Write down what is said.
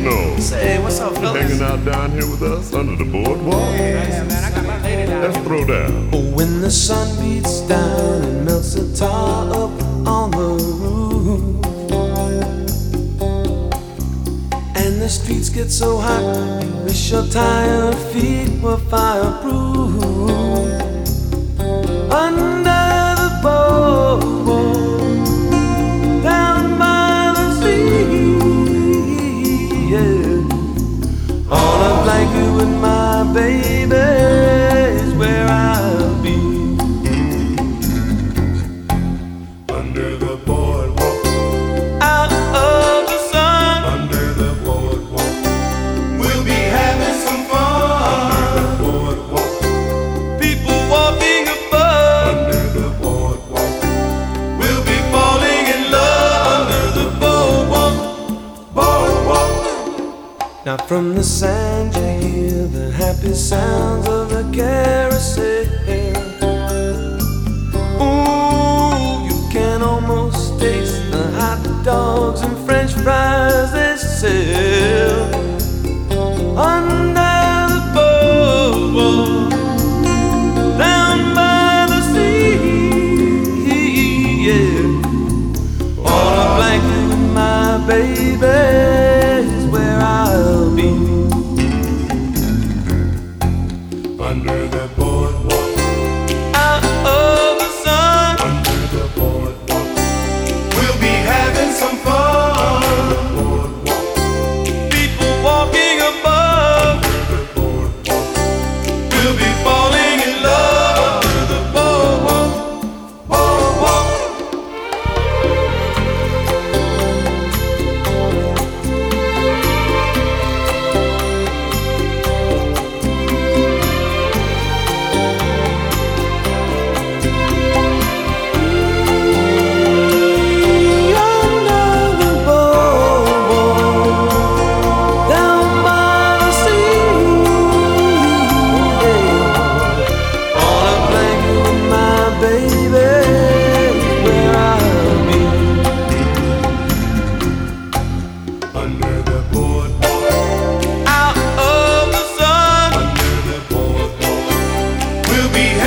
know. Say, what's up, You fellas? hanging out down here with us under the boardwalk? Yeah, man, I got my lady down. Let's throw down. Oh, when the sun beats down and melts the tar up on the roof, and the streets get so hot, you wish your tired feet were fireproof. Under the boardwalk, down by the sea, yeah. On a blanket with my baby is where I'll be. Under the boardwalk, Out of the sun, under the boardwalk, we'll be having some fun. Under the boardwalk, people walking above. under the boardwalk, we'll be falling in love. Under the boardwalk, boardwalk. Now from the sand you hear the happy sounds of the carousel. Ooh, you can almost taste the hot dogs and French fries they sell. Under the boardwalk, down by the sea, yeah. On a blanket with my baby is where I'll be. Under the boardwalk, Out of the sun, under the boardwalk, we'll be having some fun. Under the boardwalk, people walking above. under the boardwalk, we'll be falling in love. Under the boardwalk, boardwalk. Under the boardwalk, down by the sea, yeah. On a blanket with my baby is where I'll be. Under the boardwalk, Out of the sun, under the boardwalk, we'll be